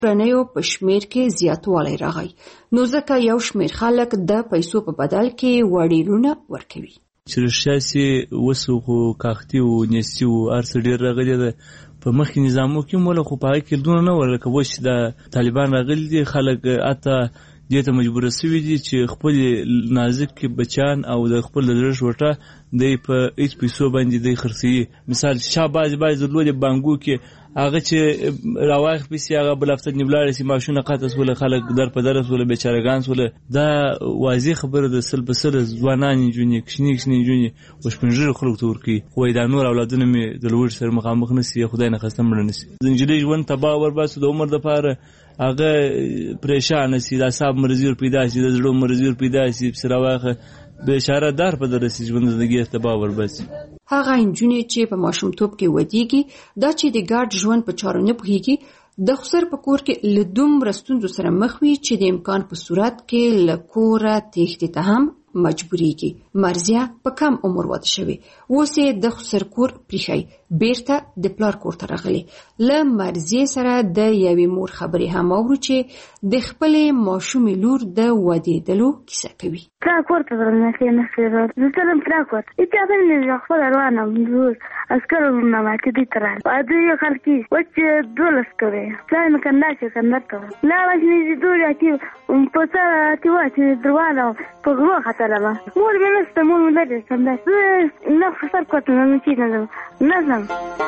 کورنیو په شمیر کې زیاتوالی راغی، نو ځکه یو شمیر خلک د پیسو په بدل کې وړیلونه ورکوي. چې رښتیا سي وسو خو کاختي او نيستي او ارڅ ډیر راغلي ده په مخکې نظامو کې مولا خو پای کې دونه نه ورکه وش د طالبان راغلي دي، خلک اته دې ته مجبور شوي دي چې خپل نازک بچان او د خپل لږ وټه د په هیڅ پیسو باندې د خرڅي. مثال شاباز درلود بانګو کې هغه چې راواخ پیسې هغه بل هفته نیولای سي ماشونه قاطس ول خلک در په درس ول بیچارهګان ول. دا واضح خبره د سل په سل ځوانان جونی کښنی جونی وشپنجر خلک تور کی خو دا نور اولادونه می د لوړ سره مخامخ نسی خدای نه خسته مړ نسی زنجیري ژوند تبا ور باسو د عمر د پاره هغه پریشان سي د اعصاب مرزي پیدا سي د زړه مرزي پیدا سي سره واخه بشاره دار په درسي ژوند زندگی تبا ور باسي. هغه انجونې چې په ماشومتوب کې ودیږي دا چې د ګډ ژوند په چارو نه پوهیږي د خسر په کور کې له دومره ستونزو سره مخ وي چې د امکان په صورت کې له کوره تېښتې ته هم مجبوریږي. مرزیه په کم عمر واده شوی، اوس یې د خسر کور پریښی بیرته د پلار کور ته راغلی. له مرزیې سره د یوې مور خبرې هم اورو چې د خپلې ماشومې لور د ودېدلو کیسه کوي. کور ته ورننه زه تلم کور هیچا بل خپل روانه زور عسکرونه ماته دي ترال باندې یو خلکی وچ دولس کوي پلان کنده چې کنده ته لا وځي دوی چې په څه چې واچي دروازه په غوښه خطر ما مور مې نشته مور مې درې څنګه نه خسر کوته نه چې نه نظم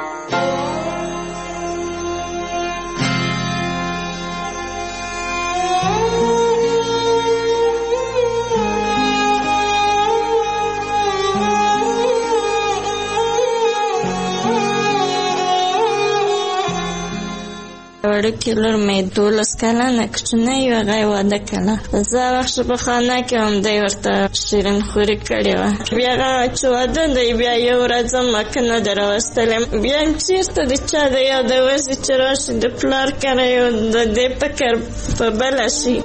وړوکې لور مې 12 کلنه کوچنۍ وه، هغه یې واده کړه. زه هغه وخت په خانه کې همدی ورته شیرین خوري کړې وه. بیا هغه چې واده دی بیا یو ورځ مکه نه ده راوستلې، بیا چېرته د چا د یاده وځي چې راشي د پلار کره یو د دې فکر په بله شي.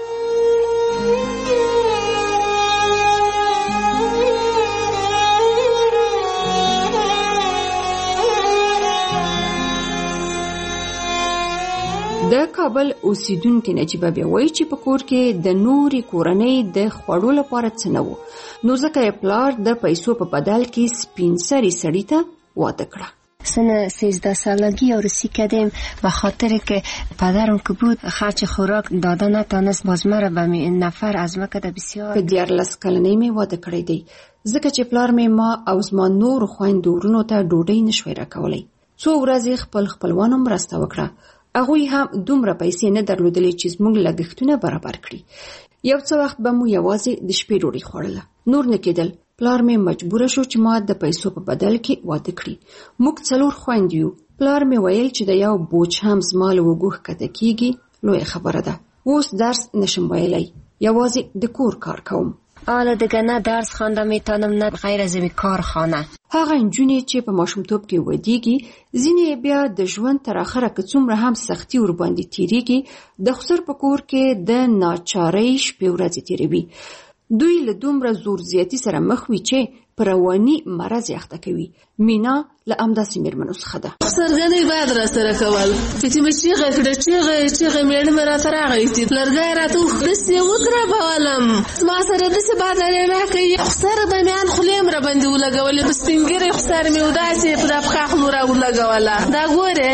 د کابل اوسیدونکو نجیبه بیا وایي چې په کور کې د نوري کورنۍ د خوړو لپاره څه نه وو، نو ځکه یې پلار د پیسو په بدل کې سپین سري سړي ته واده کړه. سن 13 سالگی عروسی کردیم و خاطر که پدرم که بود خرچ خوراک داده نتانست مزمره به نفر از مکه بسیار. په 14 کلنۍ مې واده کړی دی ځکه چې پلار مې ما او زما نور خویندو ورونو ته ډوډۍ نشوی راکولی. څو ورځې خپلوانو مرسته وکړه، هغوی هم دومره پیسې نه درلودلې چې زموږ لګښتونه برابر کړي. یو څه وخت به مو یوازې د شپې ډوډۍ خوړله، نور نه کېدل. پلار مې مجبوره شو چې ما د پیسو په بدل کې واده کړي. موږ 4 خویندې یو. پلار مې ویل چې د یو بوج هم زما له اوږو ښکته کېږي لویه خبره ده. اوس درس نشم ویلی، یوازې د کور کار کوم. حالا دیگه نه درس خوانده میتونم نه غیر از این کارخانه. هغه نجونې چې په ماشومتوب کې ودیږي ځینې بیا د ژوند تر اخره که څومره هم سختي ور باندې تیریږي د خسر په کور کې د ناچارۍ شپې ورځې تیروي. دوی له دومره زور زیاتی سره مخ وي چې پر رواني مرض اخته کوي. مینا له همداسې مېرمنو څخه ده. سرګنۍ باید را سره کول چې مې چیغه کړه چیغه مېړه مې راته راغی چې لرګی راته داسې وکربولم زما سره داسې بادرې راکوي خسر به مې ان خولې م راباندې ولګولې په سپین ږیرې خسر مې داسې په دا پښه خولو راولګوله. دا ګورې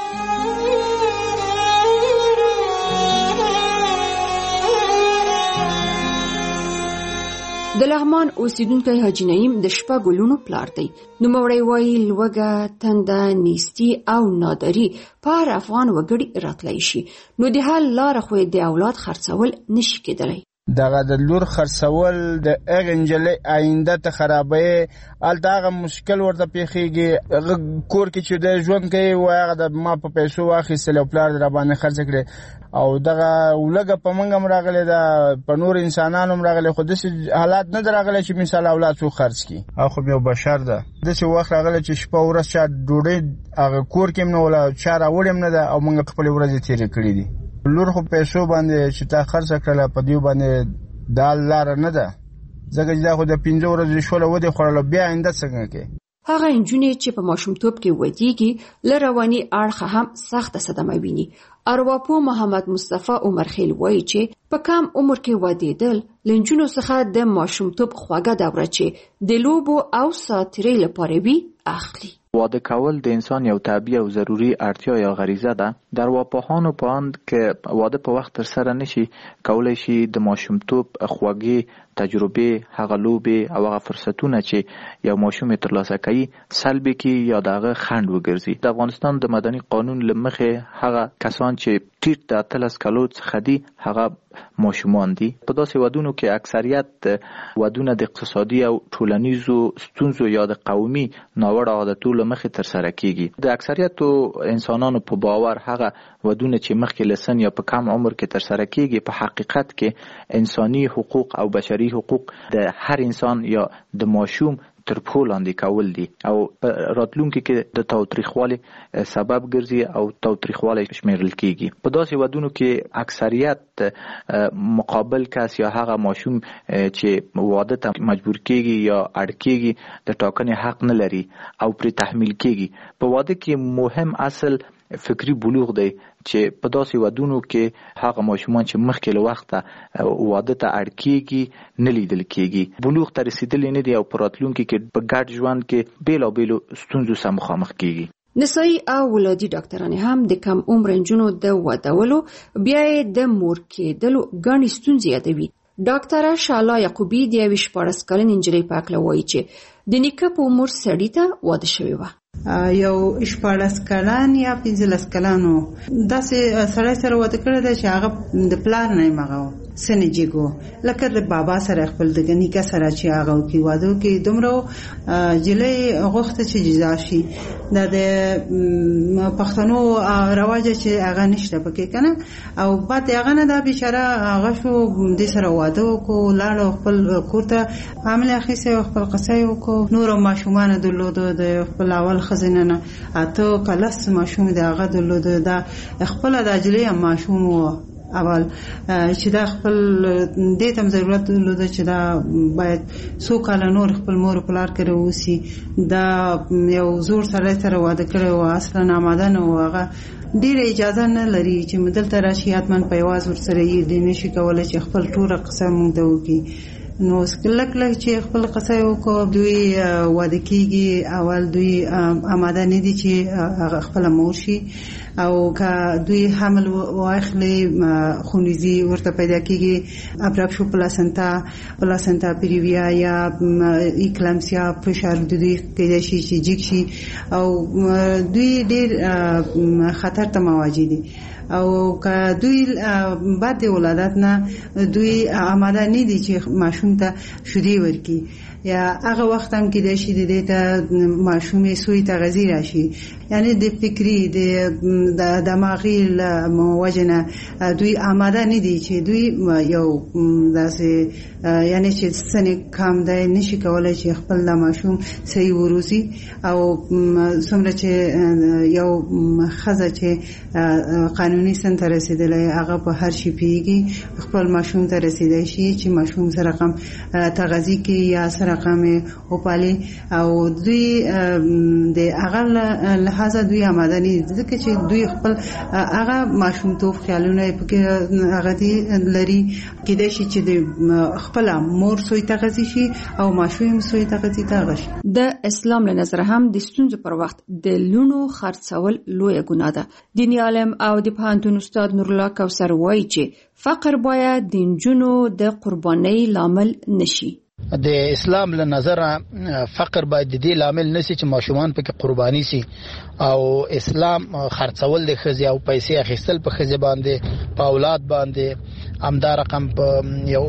د لغمان اوسیدونکی حاجي نعیم د شپږ لونو پلار دی. نوموړی وایي لوږه، تنده، نیستي او ناداري په هر افغان وګړي راتلی شي، نو د حل لاره خو د اولاد خرڅول نشي کېدلی. دغه د لور خرڅول د هغې نجلۍ آینده ته خرابوي، هلته هغه مشکل ورته پیښیږي. هغه کور کې چې د ژوند کوي وایي هغه د ما په پیسو واخیستل او پلار د راباندې خرڅ کړې، او دغه ولګه په موږ هم راغلی ده، په نور انسانانو هم راغلی، خو داسې حالات نه ده راغلی چې مثال اولاد څوک خرڅ کړي. او خو یو بشر ده، داسې وخت راغلی چې شپه ورځ چا ډوډۍ هغه کور کې هم نه وله، چا راوړې هم نه ده، او موږ خپلې ورځې تېرې کړي دي. لور خو پیسو باندې چې تا خرڅ کړله په دیو باندې دا لاره نه ده، ځکه چې دا خو د 15 ورځې شوله ودې خوړله، بیا آینده څنګه کوي؟ هغه نجونې چې په ماشومتوب کې ودیږي له رواني اړخه هم سخته صدمه ویني. ارواپوه محمد مصطفی عمرخیل وایي چې په کم عمر کې ودیدل له نجونو څخه د ماشومتوب خواږه دوره چې د لوبو او ساتیرۍ لپاره وي اخلي. واده کول د انسان یو طبیعي او ضروری اړتیا یا غریزه ده. در ارواپوهانو په اند که واده په وخت تر سره نشي کولای شي د ماشومتوب خوږې تجربه، هغه لوبې او هغه فرصتونه چې یو ماشوم ترلاسه کوي سلبي کی یا دغه خنډ وګرځي. د افغانستان د مدني قانون لمخې هغه کسان چې ټیټ د 13 کالو څخه دي هغه ماشومان دي. په داسې ودونو کې اکثریت ودونه د اقتصادي او ټولنیزو ستونزو یا د قومي ناوړه عادتو لمخې تر سره کیږي. د اکثریت انسانانو په باور هغه ودونه چې مخکې لسن یا په کم عمر کې تر سره کیږي په حقیقت کې انساني حقوق او بشري حقوق د هر انسان یا د ماشوم تر پښو لاندې کول دي او راتلونکي کې د تاوتریخوالي سبب ګرځي او تاوتریخوالي شمیرل کیږي. په داسې ودونو کې اکثریت مقابل کس یا هغه ماشوم چې واده ته مجبور کیږي یا اړ کیږي د ټاکنې حق نه لري او پر تحمیل کیږي. په واده کې مهم اصل فکری بلوغ دی چې په داسې ودونو کې هغه ماشومان چې مخکې له وخته واده ته اړ کیږي نه لیدل کیږي. بلوغ ته رسیدل نه دي او په راتلونکي کې په ګډ ژوند کې بیلابیلو ستونزو سره مخامخ کیږي. نسایي او ولادي ډاکټرانې هم د کم عمر نجونو د ودولو بیا د مور کېدلو ګڼې ستونزې یادوي. ډاکټره شالا یعقوبی د 14 کلنې نجلۍ په اړه وایي چې د نیکه په عمر سړی ته واده شوی و. یو 14 کلن یا 15 کلنو داسې سړی سره واده کړی دی چې هغه د پلار نه مغو سنجیګو لکه د بابا سره خپل د نیکه سره چې هغه کې واده کې دومره جلې غوښته چې جدا شي. د پښتنو رواج چې هغه نشته پکې کنه او بعد هغه نه دا بیچاره هغه شو د سره واده وکړو لاړ خپل کور ته عامل اخیسه خپل قصې وکړو. نور ماشومان درلود د خپل اول خزینه نه اته کلاس ماشوم د هغه درلود دا خپل د اجلې ماشوم وو اول چې دا خپل دې تم ضرورت درلود چې دا باید څو کال نور خپل مور پلار کړو وسی. دا یو زور سره واده کړو اصلا آماده نه وغه ډیر اجازه نه لري چې مدلته راشي اتمن په واز ور سره یې د نشي کولای چې خپل ټول قسم مونږ ته وکي. نو سکلک چې خپل قصې وکړو دوی واده کیږي اول دوی آماده نه دي چې خپل مور شي او که دوی حمل واخلي خونریزي ورته پیدا کیږي ابراکشو پلاسنتا پیریویا یا ایکلامسیا فشار دوی کېدای شي چې جګ شي او دوی ډیر خطر ته مواجه دي او که دوی بعد ولادت نه دوی آماده نه دي چې ماشوم ته شیدې ورکړي یا هغه وخت هم کې د شي د ته ماشومې سوی تغذیه راشي یعنی د فکری د دماغي موجنه دوی آماده نه دي چې دوی یو داسې یعنی چې سنې کام دی نشي کولای چې خپل د ماشوم صحیح وروسي او څومره چې یو خزه چې قانوني سن ته رسیدلې هغه په هر شي پیږي خپل ماشوم ته رسیدای شي چې ماشوم سره رقم تغذیه کې یا سره رقم او پالي او دوی د هغه لحاظه دوی آماده نه ځکه چې دوی خپل هغه ماشوم توپ خیالونه پکې هغه دي لري کېدای شي چې د خپل مور سوی تغذیه شي او ماشوم سوی تغذیه تغشي. د اسلام له نظر هم د ستونزو پر وخت د لونو خرڅول لویه ګناه ده. دیني عالم او د پوهنتون استاد نورالله کوثر وایي چې فقر باید د نجونو د قربانۍ لامل نشي. د اسلام له نظر فقر باید د دې لامل نشي چې ماشومان پکې قرباني سي او اسلام خرڅول د ښځې او پیسې اخیستل په ښځې باندې په اولاد باندې همدا رقم په یو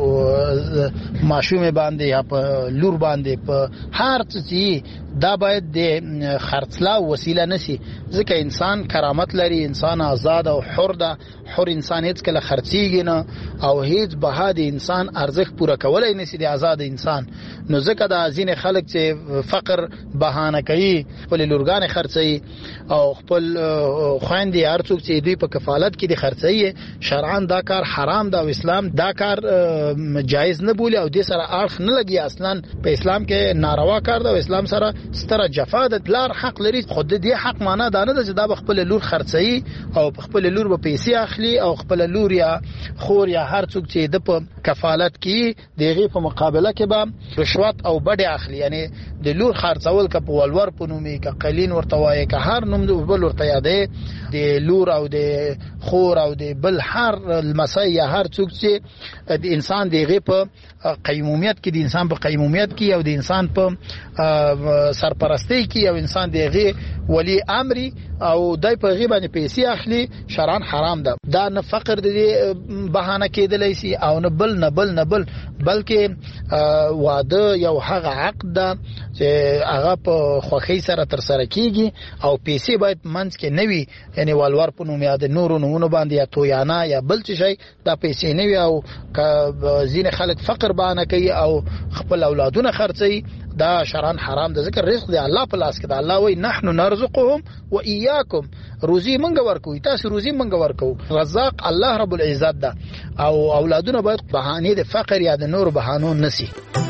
ماشومه باندې یا په لور باندې په هر څه دا باید د خرڅلاو وسیله نشي ځکه انسان کرامت لري انسان آزاد او حر ده حر انسان هیڅ کله خرڅیږي نه او هیڅ بها د انسان ارزښت پوره کولای نشي د آزاد انسان نو ځکه د ازین خلک چې فقر بهانه کوي خپل لورګان خرڅي او خپل خويندې ارڅوک چې دوی په کفالت کې د خرڅي شرعاً دا کار حرام ده او اسلام دا کار جایز نه بولي او د سره اړخ نه لګي اصلا په اسلام کې ناروا کار ده او اسلام سره ستره جفا د پلار حق لري، خو د دې حق معنا دا نه ده چې دا خپل لور خرڅي او خپل لور به پیسې اخلي او خپل لور یا خور یا هر څوک چې د په کفالت کې دغه په مقابله کې به رشوت او بډې اخلي. یعنی د لور خرڅول که په ولور په نومي که قلین ورته وایي که هر نوم د بل ورته یادې د لور او د خور او د بل هر المسای یا هر څوک چې د انسان دغه په قیمومیت کې د انسان په قیمومیت کې او د انسان په سرپرستی کې او انسان دغه ولی امر او دای په غیبه پیسې اخلي شرعاً حرام ده. دا نه فقر د بهانه کېدلی سي او نه بل بلکې واده یو هغه عقد ده چې هغه په خوښۍ سره تر سره کیږي او پیسې باید منځ کې نه وي، یعنی والور په نوم یا د نورو نومونو باندې یا تویانه یا بل څه شي دا پیسې نه وي او ځینې خلک فقر بهانه کوي او خپل اولادونه خرڅوي. دا شرعاً حرام ده، ځکه رزق دی الله په لاس کې ده. الله وایي نحن نرزقهم و اياكم، روزي منګ ورکوي تاسو روزي منګ ورکو. رزاق الله رب العزت ده او اولادونه باید بهانه د فقر یا د نور بهانو نسی.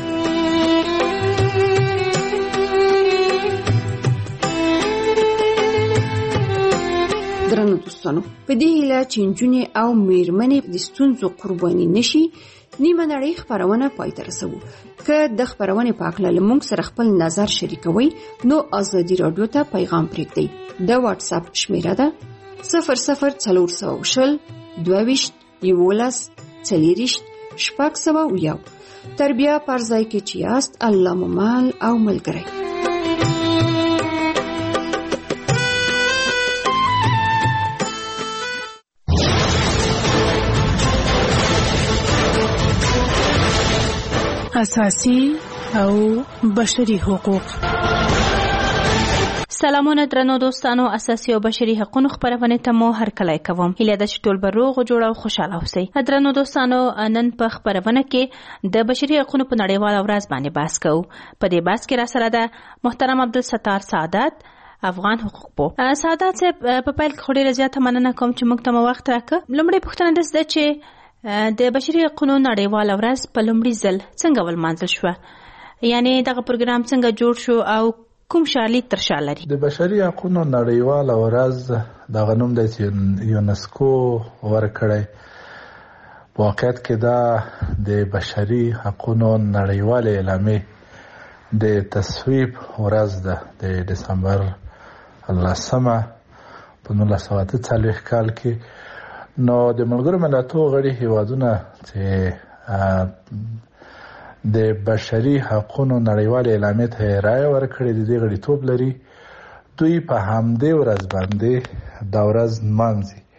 درنو دوستانو، په دې هیله چې نجونې او میرمنې د ستونزو قرباني نشي، نیمه نړۍ خبرونه پای ته رسوو. که د خبرونې په اړه له موږ سره خپل نظر شریکوي نو ازادي رادیو ته پیغام پرېږدئ. د واتس اپ شمیره ده 00420 22 11 40 600. تر بیا پر ځای کې چې یاست الله مو مال او ملګری. اساسي او بشري حقوق. سلامونه درنو دوستانو، اساسي او بشري حقوقو خبرونه ته مو هرکلی کوم. هیله ده چې ټول به روغ جوړ او خوشاله اوسئ. درنو دوستانو، نن په خبرونه کې د بشري حقوقو په نړیواله ورځ باندې بحث کوو. په دې بحث کې را سره ده محترم عبدالستار سعادت، افغان حقوق پوه. سعادت صاحب، په پیل کې ډېره زیاته مننه کوم چې موږ ته مو وخت راکړ. لومړی پوښتنه ده چې د بشري حقوقو نړیواله ورځ په لومړي ځل څنګه ولمانځل شوه؟ یعنی دغه پروګرام څنګه جوړ شو او کوم شالید تر شا لري؟ د بشري حقوقو نړیواله ورځ دغه نوم د یونسکو ورکړی. په واقعیت کې دا د بشري حقوقو نړیواله اعلامیه د تصویب ورځ ده د دسمبر 10 په 1943 کال کې. نو د ملګرو ملتونو غړي هیوادونه چې د بشري حقوقو نړیواله اعلامیه ته رایه ورکړې د دې غړیتوب لري، دوی په همدې ورځ باندې دا ورځ نمانځي.